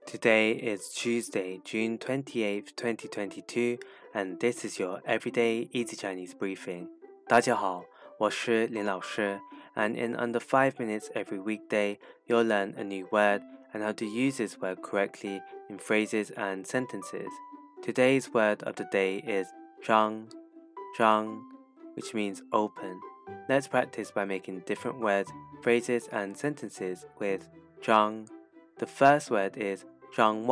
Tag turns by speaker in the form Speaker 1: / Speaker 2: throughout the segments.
Speaker 1: Today is Tuesday, June 28th, 2022, and this is your Everyday Easy Chinese Briefing. 大家好，我是林老师, and in under 5 minutes every weekday, you'll learn a new word and how to use this word correctly in phrases and sentences. Today's word of the day is 张, which means open. Let's practice by making different words, phrases, and sentences with 张. The first word is 张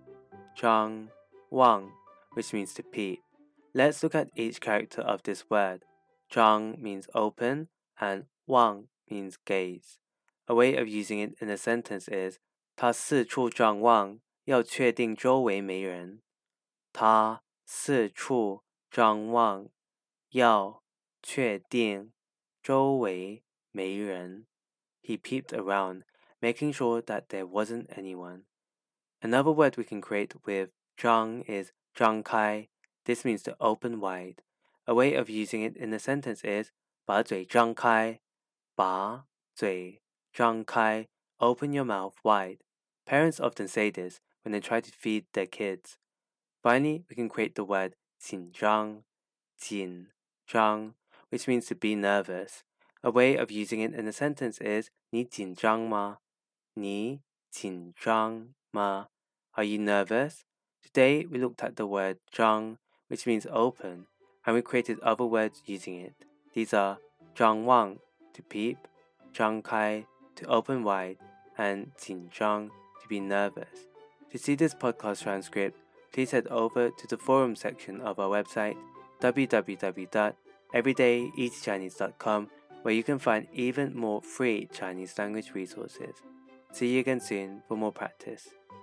Speaker 1: 望, which means to peep. Let's look at each character of this word. 张 means open and 望 means gaze. A way of using it in a sentence is 他四处张望，要确定周围没人。他四处张望，要确定周围没人。He peeped around, making sure that there wasn't anyone. Another word we can create with 张 is 张开. This means to open wide. A way of using it in a sentence is 把嘴张开，把嘴张开, open your mouth wide. Parents often say this when they try to feed their kids. Finally, we can create the word 紧张, which means to be nervous. A way of using it in a sentence is 你紧张吗？你紧张吗？ Are you nervous? Today we looked at the word 张, which means open, and we created other words using it. These are 张望 to peep, 张开 to open wide, and 紧张 to be nervous. To see this podcast transcript, please head over to the forum section of our website, www.everydayeasychinese.com, where you can find even more free Chinese language resources. See you again soon for more practice.